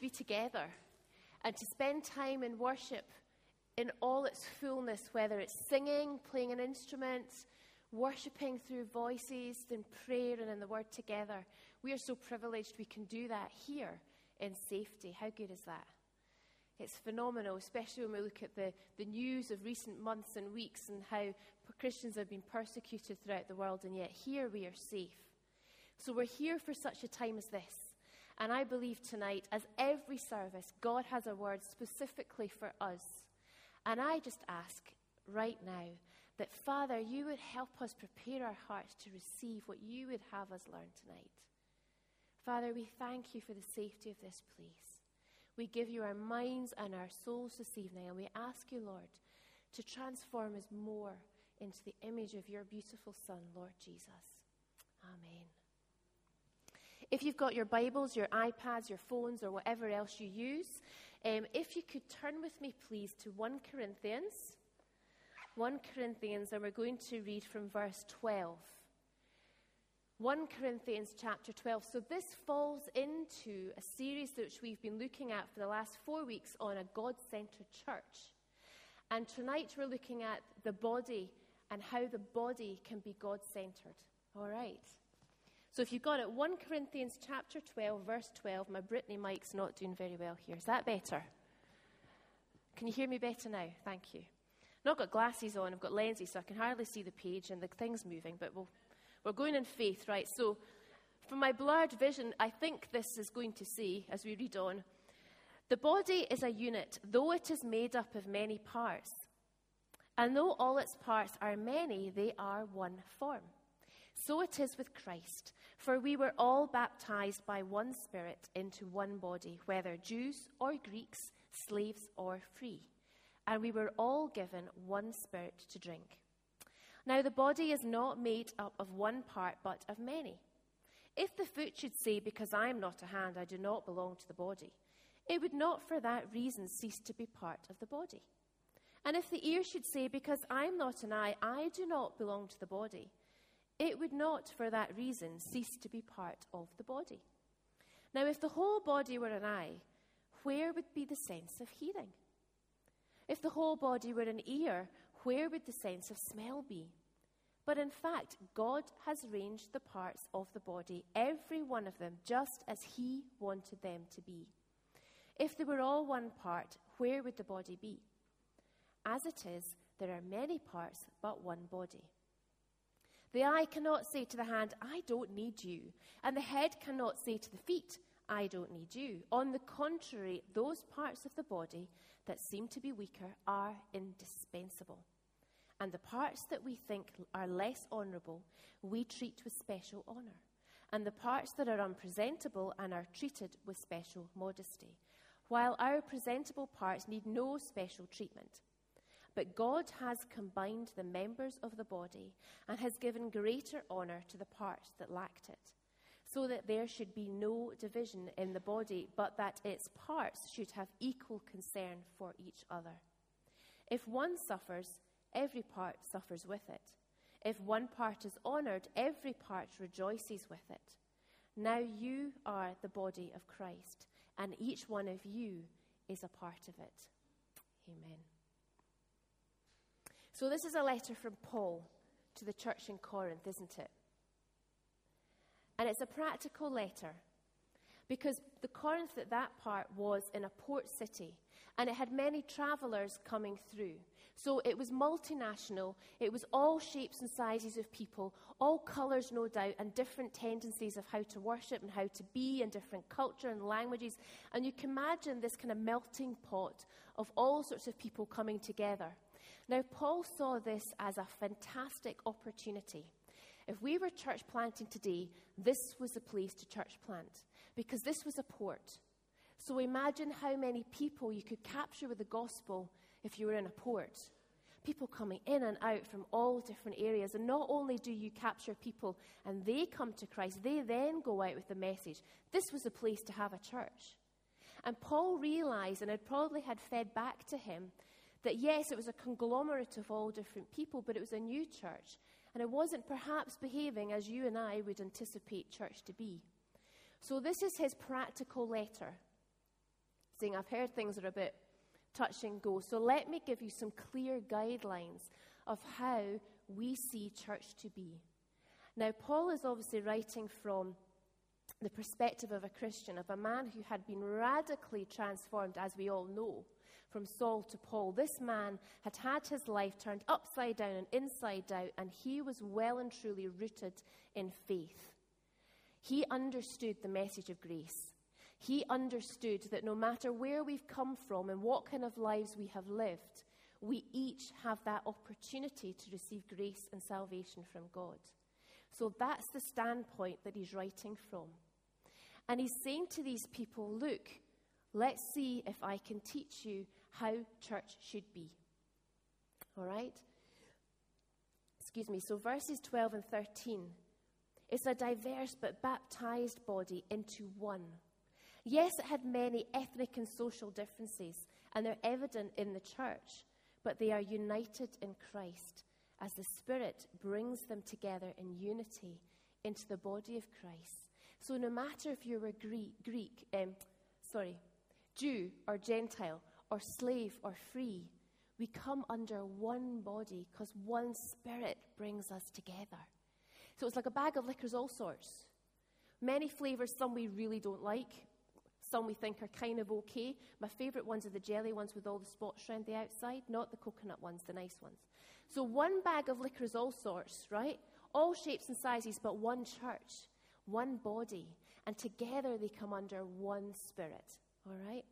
be together and to spend time in worship in all its fullness, whether it's singing, playing an instrument, worshipping through voices, in prayer and in the Word together. We are so privileged we can do that here in safety. How good is that? It's phenomenal, especially when we look at the news of recent months and weeks and how Christians have been persecuted throughout the world, and yet here we are safe. So we're here for such a time as this. And I believe tonight, as every service, God has a word specifically for us. And I just ask right now that, Father, you would help us prepare our hearts to receive what you would have us learn tonight. Father, we thank you for the safety of this place. We give you our minds and our souls this evening, and we ask you, Lord, to transform us more into the image of your beautiful Son, Lord Jesus. Amen. If you've got your Bibles, your iPads, your phones, or whatever else you use, if you could turn with me, please, to 1 Corinthians. 1 Corinthians, and we're going to read from verse 12. 1 Corinthians chapter 12. So this falls into a series which we've been looking at for the last 4 weeks on a God-centered church. And tonight we're looking at the body and how the body can be God-centered. All right. So if you've got it, 1 Corinthians chapter 12, verse 12. My Brittany mic's not doing very well here. Is that better? Can you hear me better now? Thank you. I've not got glasses on. I've got lenses, so I can hardly see the page and the thing's moving, but we're going in faith, right? So from my blurred vision, I think this is going to say, as we read on, the body is a unit, though it is made up of many parts. And though all its parts are many, they are one form. So it is with Christ, for we were all baptized by one Spirit into one body, whether Jews or Greeks, slaves or free. And we were all given one Spirit to drink. Now the body is not made up of one part, but of many. If the foot should say, because I am not a hand, I do not belong to the body, it would not for that reason cease to be part of the body. And if the ear should say, because I am not an eye, I do not belong to the body, it would not for that reason cease to be part of the body. Now if the whole body were an eye, where would be the sense of hearing? If the whole body were an ear, where would the sense of smell be? But in fact, God has arranged the parts of the body, every one of them, just as he wanted them to be. If they were all one part, where would the body be? As it is, there are many parts, but one body. The eye cannot say to the hand, I don't need you, and the head cannot say to the feet, I don't need you. On the contrary, those parts of the body that seem to be weaker are indispensable. And the parts that we think are less honourable, we treat with special honour. And the parts that are unpresentable and are treated with special modesty, while our presentable parts need no special treatment. But God has combined the members of the body and has given greater honour to the parts that lacked it, so that there should be no division in the body, but that its parts should have equal concern for each other. If one suffers, every part suffers with it. If one part is honoured, every part rejoices with it. Now you are the body of Christ, and each one of you is a part of it. Amen. So this is a letter from Paul to the church in Corinth, isn't it? And it's a practical letter because the Corinth at that part was in a port city and it had many travellers coming through. So it was multinational, it was all shapes and sizes of people, all colours no doubt, and different tendencies of how to worship and how to be, and different culture and languages. And you can imagine this kind of melting pot of all sorts of people coming together. Now, Paul saw this as a fantastic opportunity. If we were church planting today, this was the place to church plant, because this was a port. So imagine how many people you could capture with the gospel if you were in a port. People coming in and out from all different areas. And not only do you capture people and they come to Christ, they then go out with the message. This was a place to have a church. And Paul realized, and it probably had fed back to him, that yes, it was a conglomerate of all different people, but it was a new church. And it wasn't perhaps behaving as you and I would anticipate church to be. So this is his practical letter. saying, I've heard things are a bit touch and go. So let me give you some clear guidelines of how we see church to be. Now, Paul is obviously writing from the perspective of a Christian, of a man who had been radically transformed, as we all know, from Saul to Paul. This man had had his life turned upside down and inside out, and he was well and truly rooted in faith. He understood the message of grace. He understood that no matter where we've come from and what kind of lives we have lived, we each have that opportunity to receive grace and salvation from God. So that's the standpoint that he's writing from. And he's saying to these people, look, let's see if I can teach you how church should be. All right? Excuse me. So verses 12 and 13. It's a diverse but baptized body into one. Yes, it had many ethnic and social differences, and they're evident in the church, but they are united in Christ as the Spirit brings them together in unity into the body of Christ. So no matter if you're a Jew or Gentile or slave or free, we come under one body because one Spirit brings us together. So it's like a bag of liquors, all sorts. Many flavors, some we really don't like. Some we think are kind of okay. My favorite ones are the jelly ones with all the spots around the outside, not the coconut ones, the nice ones. So one bag of liquors, all sorts, right? All shapes and sizes, but one church, one body. And together they come under one Spirit, all right?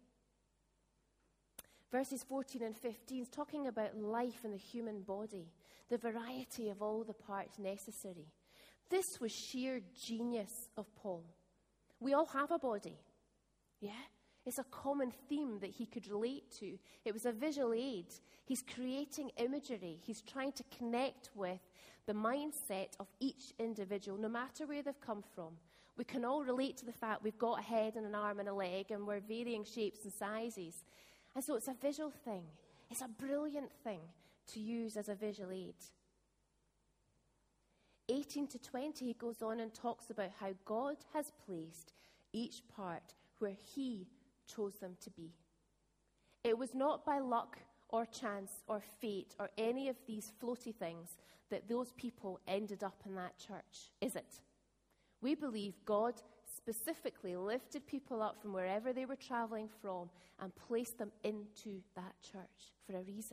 Verses 14 and 15 is talking about life in the human body, the variety of all the parts necessary. This was sheer genius of Paul. We all have a body. Yeah? It's a common theme that he could relate to. It was a visual aid. He's creating imagery. He's trying to connect with the mindset of each individual, no matter where they've come from. We can all relate to the fact we've got a head and an arm and a leg, and we're varying shapes and sizes. And so it's a visual thing. It's a brilliant thing to use as a visual aid. 18 to 20, he goes on and talks about how God has placed each part where he chose them to be. It was not by luck or chance or fate or any of these floaty things that those people ended up in that church, is it? We believe God specifically lifted people up from wherever they were traveling from and placed them into that church for a reason.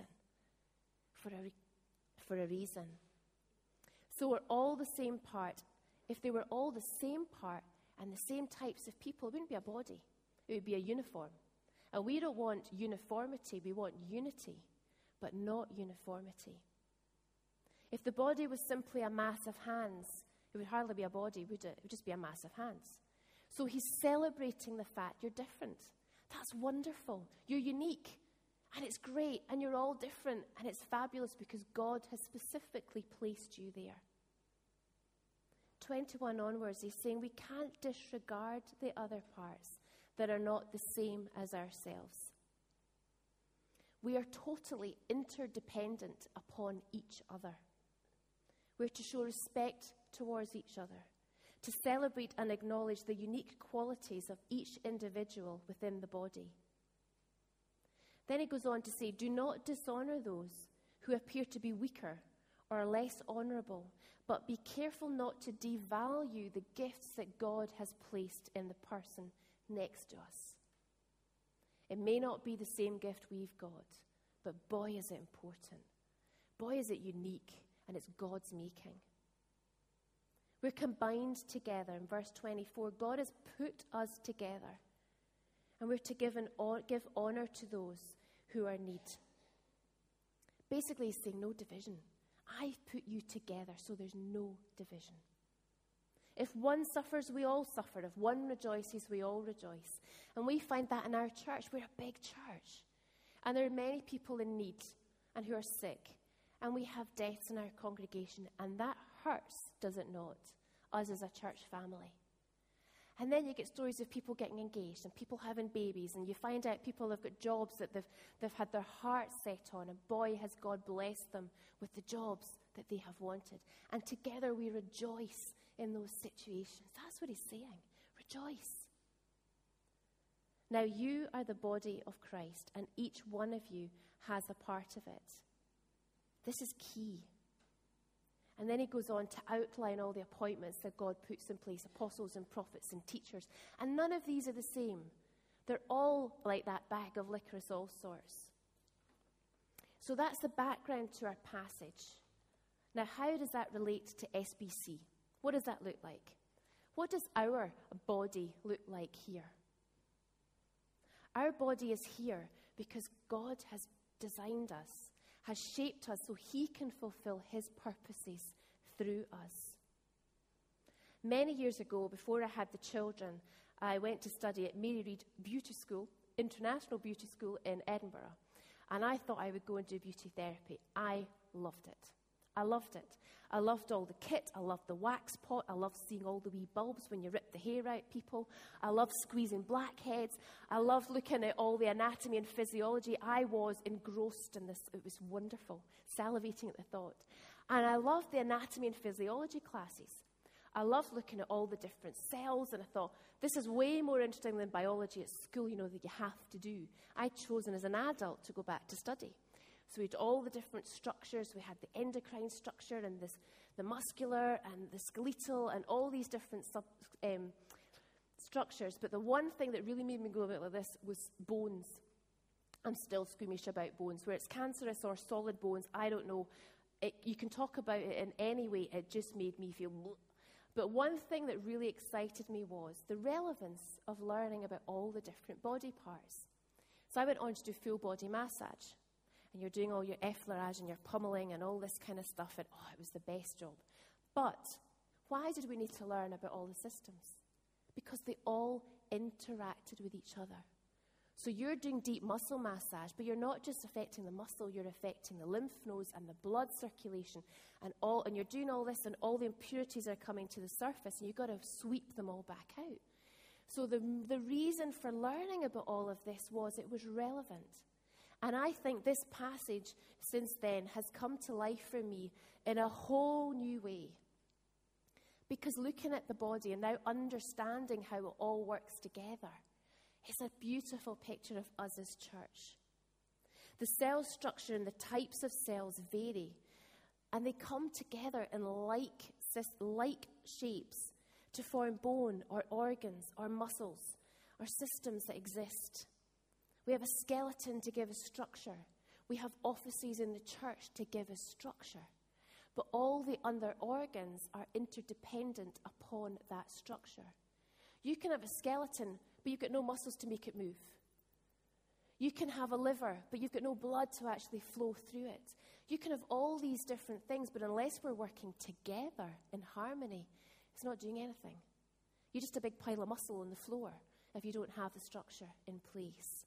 For a reason. So we're all the same part. If they were all the same part and the same types of people, it wouldn't be a body. It would be a uniform. And we don't want uniformity. We want unity, but not uniformity. If the body was simply a mass of hands, it would hardly be a body, would it? It would just be a mass of hands. So he's celebrating the fact you're different. That's wonderful. You're unique. And it's great. And you're all different. And it's fabulous because God has specifically placed you there. 21 onwards, he's saying we can't disregard the other parts that are not the same as ourselves. We are totally interdependent upon each other. We're to show respect towards each other, to celebrate and acknowledge the unique qualities of each individual within the body. Then he goes on to say, do not dishonor those who appear to be weaker or less honorable, but be careful not to devalue the gifts that God has placed in the person next to us. It may not be the same gift we've got, but boy, is it important. Boy, is it unique, and it's God's making. We're combined together. In verse 24, God has put us together, and we're to give honor to those who are in need. Basically, he's saying no division. I've put you together, so there's no division. If one suffers, we all suffer. If one rejoices, we all rejoice. And we find that in our church. We're a big church. And there are many people in need and who are sick. And we have deaths in our congregation. And that hurts, does it not, us as a church family? And then you get stories of people getting engaged and people having babies. And you find out people have got jobs that they've had their hearts set on. And boy, has God blessed them with the jobs that they have wanted. And together we rejoice in those situations. That's what he's saying. Rejoice. Now you are the body of Christ, and each one of you has a part of it. This is key. And then he goes on to outline all the appointments that God puts in place, apostles and prophets and teachers. And none of these are the same. They're all like that bag of licorice, all sorts. So that's the background to our passage. Now, how does that relate to SBC? What does that look like? What does our body look like here? Our body is here because God has designed us, has shaped us so he can fulfill his purposes through us. Many years ago, before I had the children, I went to study at Mary Read Beauty School, International Beauty School in Edinburgh. And I thought I would go and do beauty therapy. I loved it. I loved it. I loved all the kit. I loved the wax pot. I loved seeing all the wee bulbs when you rip the hair out people. I loved squeezing blackheads. I loved looking at all the anatomy and physiology. I was engrossed in this. It was wonderful, salivating at the thought. And I loved the anatomy and physiology classes. I loved looking at all the different cells, and I thought, this is way more interesting than biology at school, that you have to do. I'd chosen as an adult to go back to study. So we had all the different structures. We had the endocrine structure and the muscular and the skeletal and all these different structures. But the one thing that really made me go a bit like this was bones. I'm still squeamish about bones. Where it's cancerous or solid bones, I don't know. You can talk about it in any way. It just made me feel... But one thing that really excited me was the relevance of learning about all the different body parts. So I went on to do full body massage. And you're doing all your effleurage and your pummeling and all this kind of stuff. And it was the best job. But why did we need to learn about all the systems? Because they all interacted with each other. So you're doing deep muscle massage, but you're not just affecting the muscle, you're affecting the lymph nodes and the blood circulation and you're doing all this, and all the impurities are coming to the surface, and you've got to sweep them all back out. So the reason for learning about all of this was it was relevant. And I think this passage since then has come to life for me in a whole new way. Because looking at the body and now understanding how it all works together, it's a beautiful picture of us as church. The cell structure and the types of cells vary, and they come together in like shapes to form bone or organs or muscles or systems that exist. We have a skeleton to give us structure. We have offices in the church to give us structure. But all the other organs are interdependent upon that structure. You can have a skeleton, but you've got no muscles to make it move. You can have a liver, but you've got no blood to actually flow through it. You can have all these different things, but unless we're working together in harmony, it's not doing anything. You're just a big pile of muscle on the floor if you don't have the structure in place.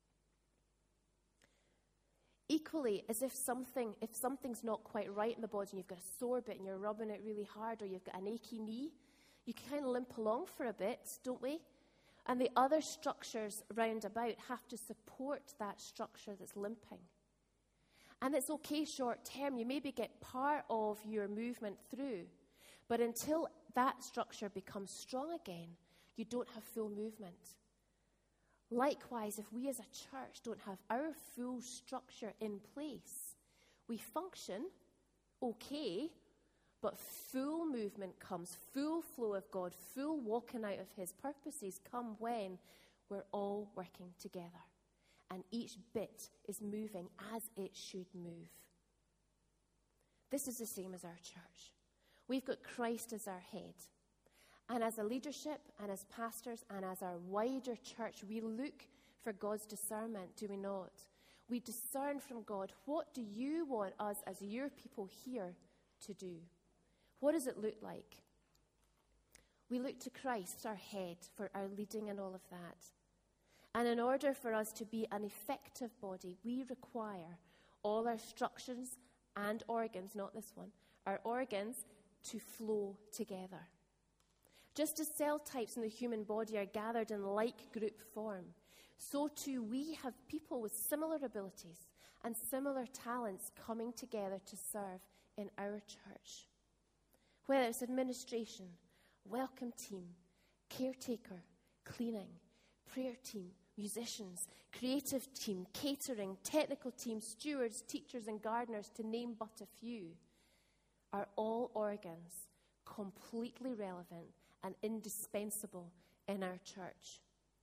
Equally, as if something's not quite right in the body and you've got a sore bit and you're rubbing it really hard, or you've got an achy knee, you can kind of limp along for a bit, don't we? And the other structures round about have to support that structure that's limping. And it's okay short term, you maybe get part of your movement through, but until that structure becomes strong again, you don't have full movement. Likewise, if we as a church don't have our full structure in place, we function okay, but full movement comes, full flow of God, full walking out of his purposes come when we're all working together. And each bit is moving as it should move. This is the same as our church. We've got Christ as our head. And as a leadership and as pastors and as our wider church, we look for God's discernment, do we not? We discern from God, what do you want us as your people here to do? What does it look like? We look to Christ, our head, for our leading and all of that. And in order for us to be an effective body, we require all our structures and organs, not this one, our organs to flow together. Just as cell types in the human body are gathered in like group form, so too we have people with similar abilities and similar talents coming together to serve in our church. Whether it's administration, welcome team, caretaker, cleaning, prayer team, musicians, creative team, catering, technical team, stewards, teachers and gardeners, to name but a few, are all organs completely relevant and indispensable in our church.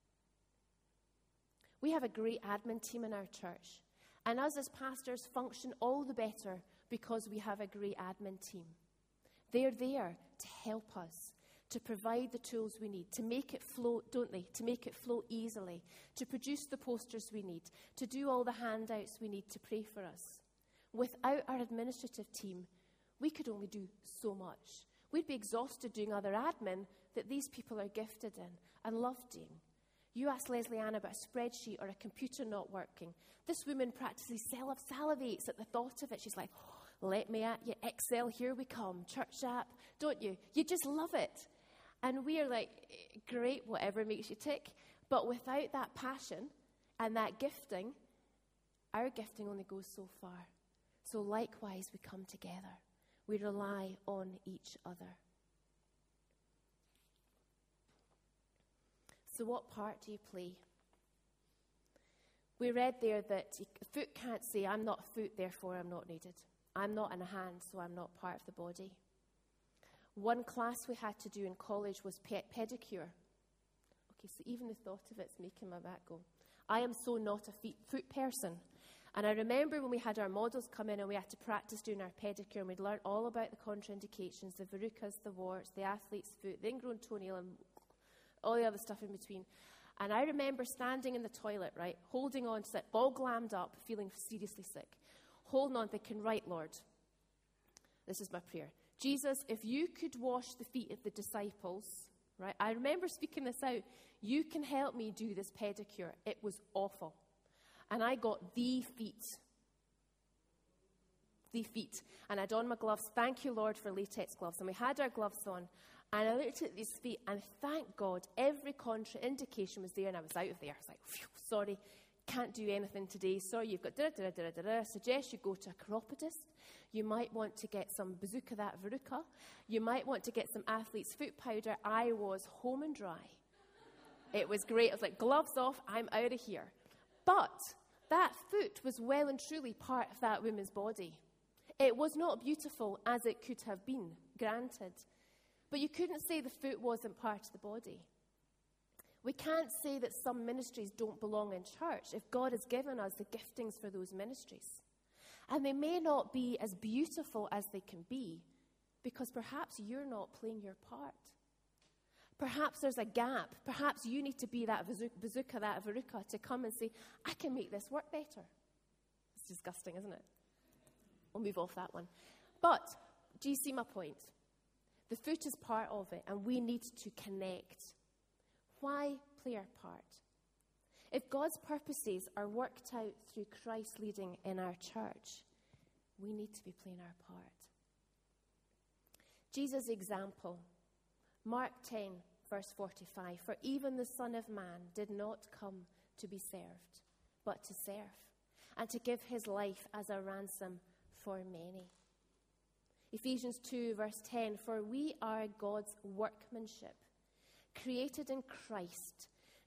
We have a great admin team in our church, and us as pastors function all the better because we have a great admin team. They're there to help us, to provide the tools we need, to make it flow, don't they? To make it flow easily, to produce the posters we need, to do all the handouts we need, to pray for us. Without our administrative team, we could only do so much. We'd be exhausted doing other admin that these people are gifted in and love doing. You ask Leslie Ann about a spreadsheet or a computer not working. This woman practically salivates at the thought of it. She's like, oh, let me at you, Excel, here we come, church app, don't you? You just love it. And we are like, great, whatever makes you tick. But without that passion and that gifting, our gifting only goes so far. So likewise, we come together. We rely on each other. So what part do you play? We read there that a foot can't say, I'm not a foot, therefore I'm not needed. I'm not in a hand, so I'm not part of the body. One class we had to do in college was pedicure. Okay, so even the thought of it's making my back go. I am so not a foot person. And I remember when we had our models come in and we had to practice doing our pedicure, and we'd learn all about the contraindications, the verrucas, the warts, the athlete's foot, the ingrown toenail, and all the other stuff in between. And I remember standing in the toilet, right, holding on to it, all glammed up, feeling seriously sick, holding on, thinking, right, Lord, this is my prayer. Jesus, if you could wash the feet of the disciples, right, I remember speaking this out, you can help me do this pedicure. It was awful. And I got the feet. And I'd on my gloves. Thank you, Lord, for latex gloves. And we had our gloves on. And I looked at these feet, and thank God, every contraindication was there, and I was out of there. I was like, sorry, can't do anything today. Sorry, you've got da-da-da-da-da-da. Suggest you go to a chiropodist. You might want to get some bazooka, that verruca. You might want to get some athlete's foot powder. I was home and dry. It was great. I was like, gloves off, I'm out of here. But that foot was well and truly part of that woman's body. It was not beautiful as it could have been, granted. But you couldn't say the foot wasn't part of the body. We can't say that some ministries don't belong in church if God has given us the giftings for those ministries. And they may not be as beautiful as they can be because perhaps you're not playing your part. Perhaps there's a gap. Perhaps you need to be that bazooka, that verruca, to come and say, I can make this work better. It's disgusting, isn't it? We'll move off that one. But do you see my point? The foot is part of it, and we need to connect. Why play our part? If God's purposes are worked out through Christ leading in our church, we need to be playing our part. Jesus' example, Mark 10, verse 45, for even the Son of Man did not come to be served, but to serve, and to give his life as a ransom for many. Ephesians 2, verse 10, for we are God's workmanship, created in Christ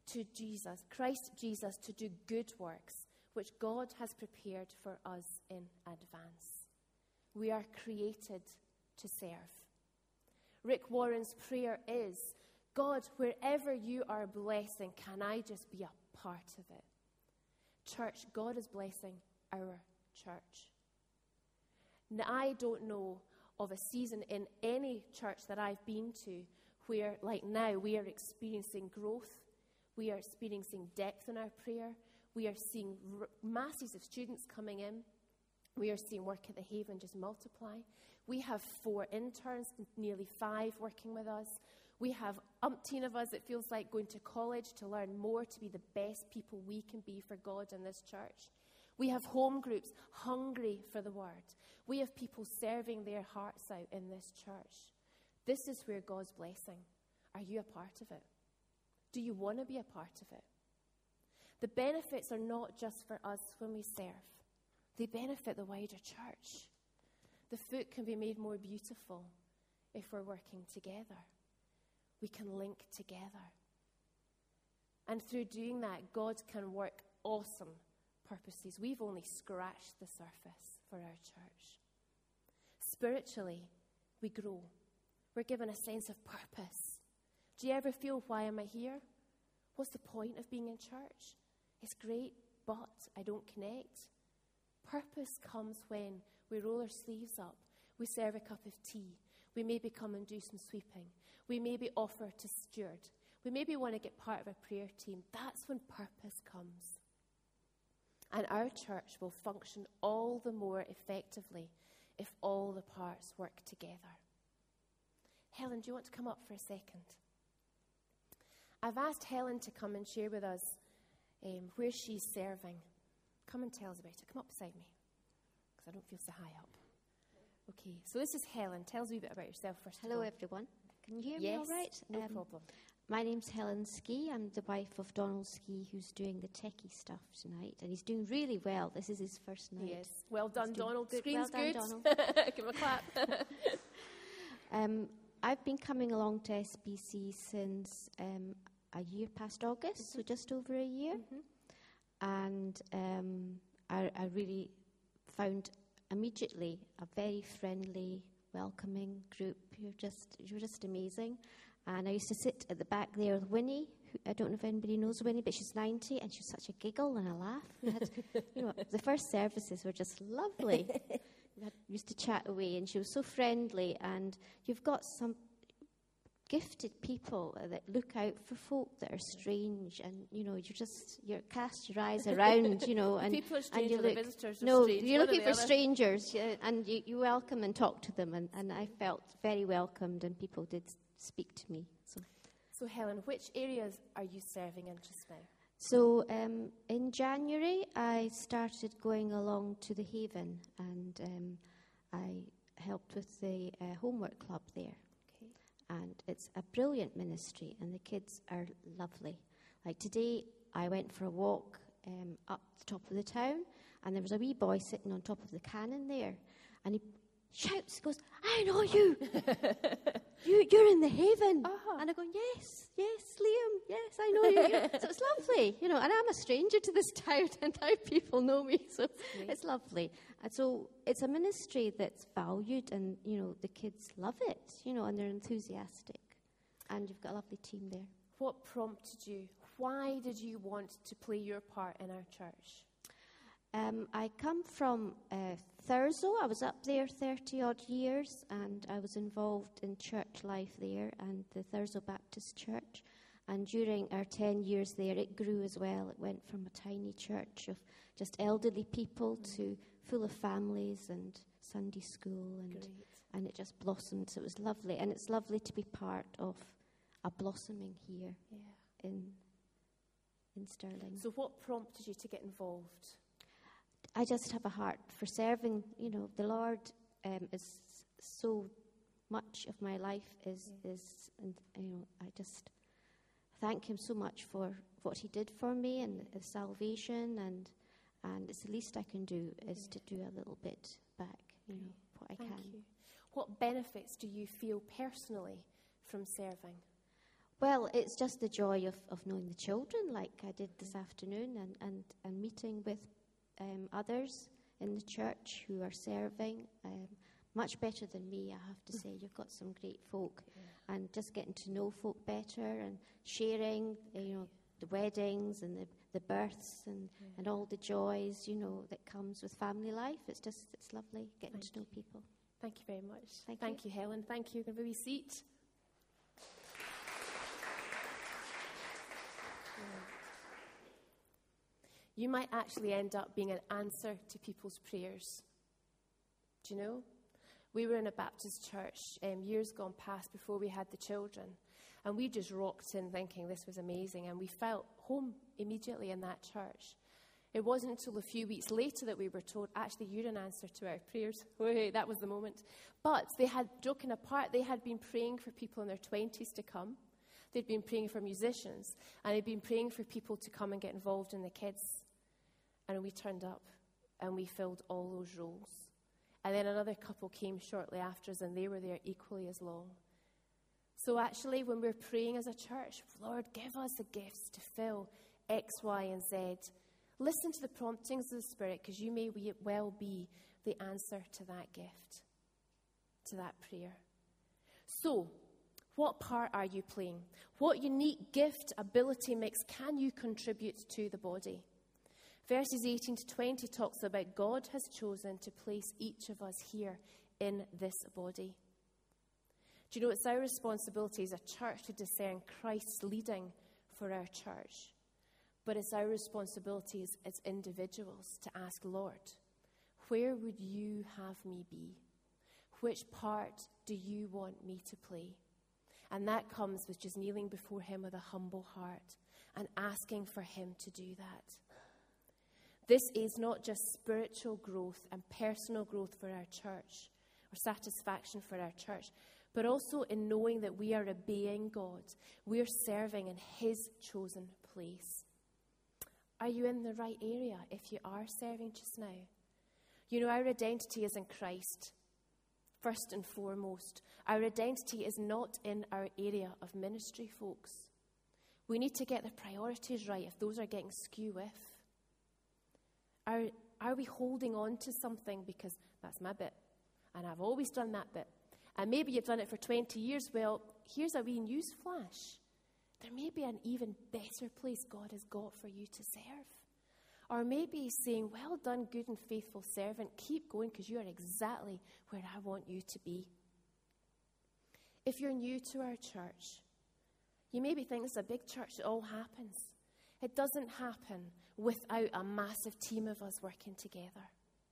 Jesus to do good works, which God has prepared for us in advance. We are created to serve. Rick Warren's prayer is, God, wherever you are blessing, can I just be a part of it? Church, God is blessing our church. Now, I don't know of a season in any church that I've been to where, like now, we are experiencing growth. We are experiencing depth in our prayer. We are seeing masses of students coming in. We are seeing work at the Haven just multiply. We have 4 interns, nearly 5 working with us. We have umpteen of us, it feels like, going to college to learn more, to be the best people we can be for God in this church. We have home groups hungry for the word. We have people serving their hearts out in this church. This is where God's blessing. Are you a part of it? Do you want to be a part of it? The benefits are not just for us when we serve. They benefit the wider church. The foot can be made more beautiful if we're working together. We can link together. And through doing that, God can work awesome purposes. We've only scratched the surface for our church. Spiritually, we grow. We're given a sense of purpose. Do you ever feel, why am I here? What's the point of being in church? It's great, but I don't connect. Purpose comes when we roll our sleeves up, we serve a cup of tea, we maybe come and do some sweeping, we maybe offer to steward, we maybe want to get part of a prayer team. That's when purpose comes. And our church will function all the more effectively if all the parts work together. Helen, do you want to come up for a second? I've asked Helen to come and share with us where she's serving. Come and tell us about it. Come up beside me, because I don't feel so high up. Okay, so this is Helen. Tell us a wee bit about yourself first. Hello, everyone. Can you hear me all right? No problem. My name's Helen Ski. I'm the wife of Donald Ski, who's doing the techie stuff tonight, and he's doing really well. This is his first night. Yes. Well done, Donald. Scream's well done, good. Donald. Give him a clap. I've been coming along to SBC since a year past August, so just over a year. And I really found immediately a very friendly, welcoming group. You're just amazing. And I used to sit at the back there with Winnie. I don't know if anybody knows Winnie, but she's 90, and she's such a giggle and a laugh. We had, the first services were just lovely. We used to chat away, and she was so friendly. And you've got some gifted people that look out for folk that are strange, and you cast your eyes around, and people are strange, and you look, look. the visitors are No, strange. you're looking for strangers, and you welcome and talk to them, and I felt very welcomed, and people did speak to me. So Helen, which areas are you serving in just now? So in January, I started going along to the Haven, and I helped with the homework club there. Okay. And it's a brilliant ministry, and the kids are lovely. Like today, I went for a walk up the top of the town, and there was a wee boy sitting on top of the cannon there, and he shouts, goes, "I know you! You're in the Haven." Uh-huh. And I go, yes, Liam, yes, I know you. So it's lovely, and I'm a stranger to this town, and now people know me, so it's lovely. And so it's a ministry that's valued, and, the kids love it, and they're enthusiastic. And you've got a lovely team there. What prompted you? Why did you want to play your part in our church? I come from Thurso. I was up there 30-odd years, and I was involved in church life there and the Thurso Baptist Church. And during our 10 years there, it grew as well. It went from a tiny church of just elderly people to full of families and Sunday school, and it just blossomed. So it was lovely, and it's lovely to be part of a blossoming here in Stirling. So what prompted you to get involved? I just have a heart for serving. The Lord is so much of my life and I just thank Him so much for what He did for me and the salvation, and it's the least I can do is to do a little bit back, what I can. Thank you. What benefits do you feel personally from serving? Well, it's just the joy of knowing the children, like I did this afternoon, and meeting with others in the church who are serving, much better than me, I have to say. You've got some great folk, and just getting to know folk better and sharing, the weddings and the births and all the joys, that comes with family life. It's lovely getting to know people. Thank you very much. Thank you, Helen. Thank you. Can we have a seat? You might actually end up being an answer to people's prayers. Do you know? We were in a Baptist church years gone past before we had the children. And we just rocked in thinking this was amazing. And we felt home immediately in that church. It wasn't until a few weeks later that we were told, actually, you're an answer to our prayers. Wait, that was the moment. But they had, joking apart, they had been praying for people in their 20s to come. They'd been praying for musicians. And they'd been praying for people to come and get involved in the kids. And we turned up and we filled all those roles. And then another couple came shortly after us, and they were there equally as long. So actually, when we're praying as a church, Lord, give us the gifts to fill X, Y, and Z. Listen to the promptings of the Spirit, because you may well be the answer to that gift, to that prayer. So, what part are you playing? What unique gift, ability mix can you contribute to the body? Verses 18 to 20 talks about God has chosen to place each of us here in this body. Do you know it's our responsibility as a church to discern Christ's leading for our church? But it's our responsibility as individuals to ask, Lord, where would you have me be? Which part do you want me to play? And that comes with just kneeling before him with a humble heart and asking for him to do that. This is not just spiritual growth and personal growth for our church or satisfaction for our church, but also in knowing that we are obeying God. We are serving in his chosen place. Are you in the right area if you are serving just now? You know, our identity is in Christ, first and foremost. Our identity is not in our area of ministry, folks. We need to get the priorities right if those are getting skew with. Are we holding on to something because that's my bit, and I've always done that bit? And maybe you've done it for 20 years. Well, here's a wee news flash. There may be an even better place God has got for you to serve. Or maybe he's saying, well done, good and faithful servant. Keep going because you are exactly where I want you to be. If you're new to our church, you maybe think it's a big church that all happens. It doesn't happen without a massive team of us working together.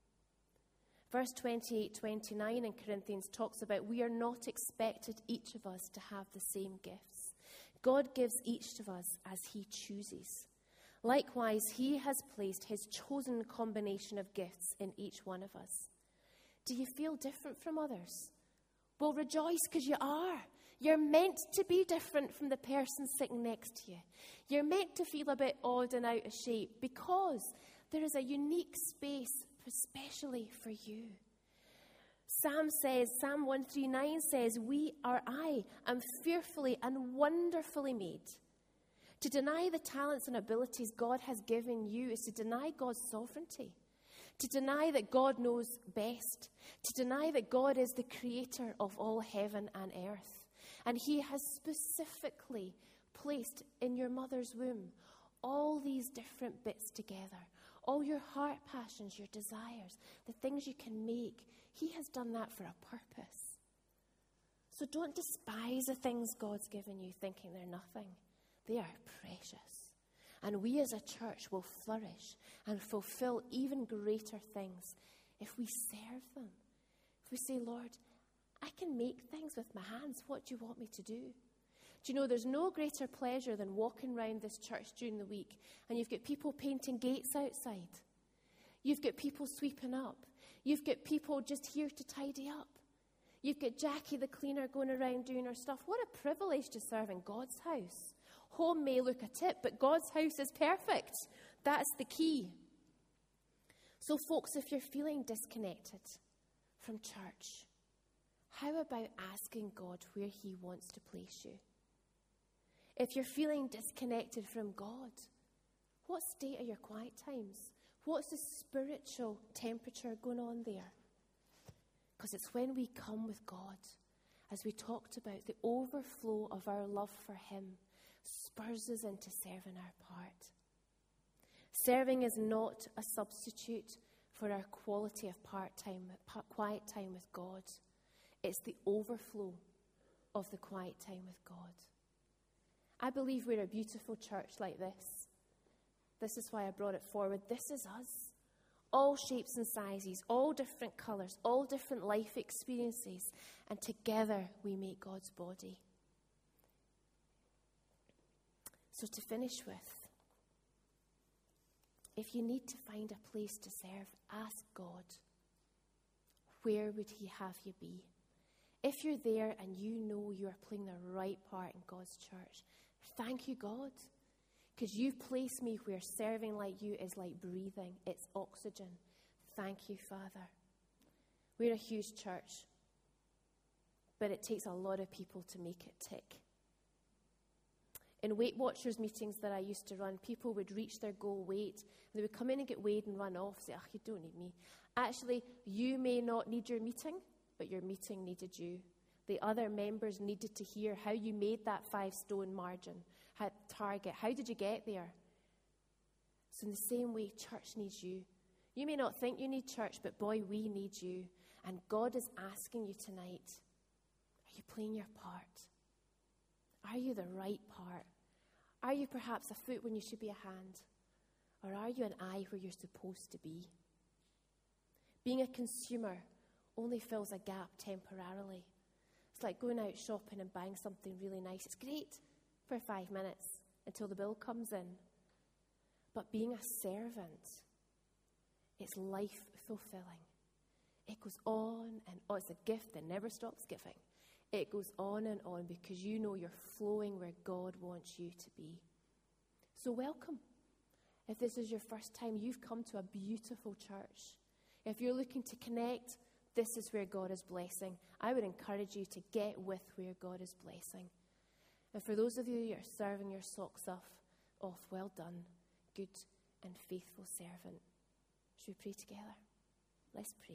Verse 28-29 in Corinthians talks about we are not expected, each of us, to have the same gifts. God gives each of us as he chooses. Likewise, he has placed his chosen combination of gifts in each one of us. Do you feel different from others? Well, rejoice because you are. You're meant to be different from the person sitting next to you. You're meant to feel a bit odd and out of shape because there is a unique space especially for you. Psalm 139 says, I am fearfully and wonderfully made. To deny the talents and abilities God has given you is to deny God's sovereignty. To deny that God knows best. To deny that God is the creator of all heaven and earth. And he has specifically placed in your mother's womb all these different bits together. All your heart passions, your desires, the things you can make. He has done that for a purpose. So don't despise the things God's given you thinking they're nothing. They are precious. And we as a church will flourish and fulfill even greater things if we serve them. If we say, Lord, I can make things with my hands. What do you want me to do? Do you know there's no greater pleasure than walking around this church during the week and you've got people painting gates outside. You've got people sweeping up. You've got people just here to tidy up. You've got Jackie the cleaner going around doing her stuff. What a privilege to serve in God's house. Home may look a tip, but God's house is perfect. That's the key. So folks, if you're feeling disconnected from church, how about asking God where he wants to place you? If you're feeling disconnected from God, what state are your quiet times? What's the spiritual temperature going on there? Because it's when we come with God, as we talked about, the overflow of our love for him spurs us into serving our part. Serving is not a substitute for our quality of quiet time with God. It's the overflow of the quiet time with God. I believe we're a beautiful church like this. This is why I brought it forward. This is us. All shapes and sizes, all different colours, all different life experiences. And together we make God's body. So to finish with, if you need to find a place to serve, ask God, where would he have you be? If you're there and you know you are playing the right part in God's church, thank you, God, because you've placed me where serving like you is like breathing. It's oxygen. Thank you, Father. We're a huge church, but it takes a lot of people to make it tick. In Weight Watchers meetings that I used to run, people would reach their goal weight, and they would come in and get weighed and run off, say, you don't need me. Actually, you may not need your meeting, but your meeting needed you. The other members needed to hear how you made that 5-stone margin, target. How did you get there? So in the same way, church needs you. You may not think you need church, but boy, we need you. And God is asking you tonight, are you playing your part? Are you the right part? Are you perhaps a foot when you should be a hand? Or are you an eye where you're supposed to be? Being a consumer only fills a gap temporarily. It's like going out shopping and buying something really nice. It's great for 5 minutes until the bill comes in. But being a servant, it's life-fulfilling. It goes on and on. It's a gift that never stops giving. It goes on and on because you know you're flowing where God wants you to be. So welcome. If this is your first time, you've come to a beautiful church. If you're looking to connect, this is where God is blessing. I would encourage you to get with where God is blessing. And for those of you who are serving your socks off, well done, good and faithful servant. Should we pray together? Let's pray.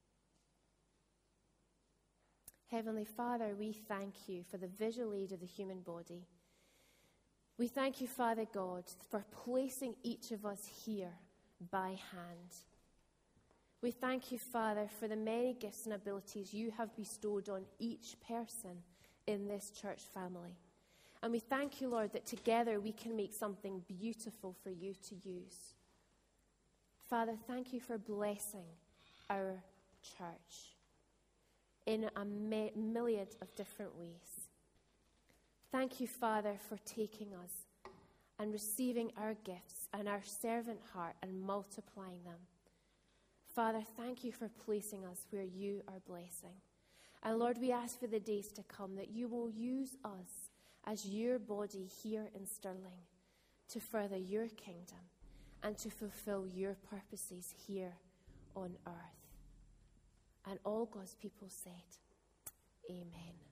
Heavenly Father, we thank you for the visual aid of the human body. We thank you, Father God, for placing each of us here by hand. We thank you, Father, for the many gifts and abilities you have bestowed on each person in this church family. And we thank you, Lord, that together we can make something beautiful for you to use. Father, thank you for blessing our church in a myriad of different ways. Thank you, Father, for taking us and receiving our gifts and our servant heart and multiplying them. Father, thank you for placing us where you are blessing. And Lord, we ask for the days to come that you will use us as your body here in Stirling to further your kingdom and to fulfill your purposes here on earth. And all God's people said, Amen.